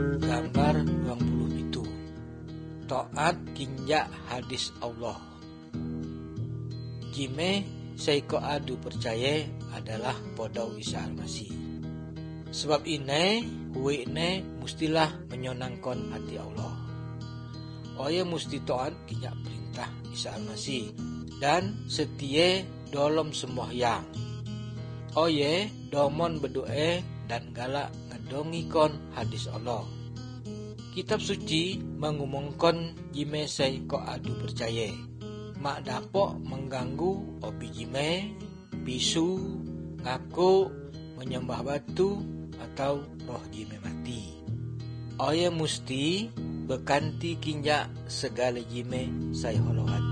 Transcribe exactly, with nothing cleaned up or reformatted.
Gambar dua puluh pitu. Toat kinjak hadis Allah. Jime seiko adu percaya adalah podau Isa Al-Masih. Sebab ini huwi ne mustilah menyonangkan hati Allah. Oye musti toat kinjak perintah Isa Al-Masih dan setia dalam sembahyang. Oye domon berdoa dan galak ngedongikon hadis Allah. Kitab suci mengumumkan jime seiko adu percaya. Mak dapok mengganggu obi jime, bisu, ngaku, menyembah batu, atau roh jime mati. Oye musti bekanti kinjak segala jime say holohan.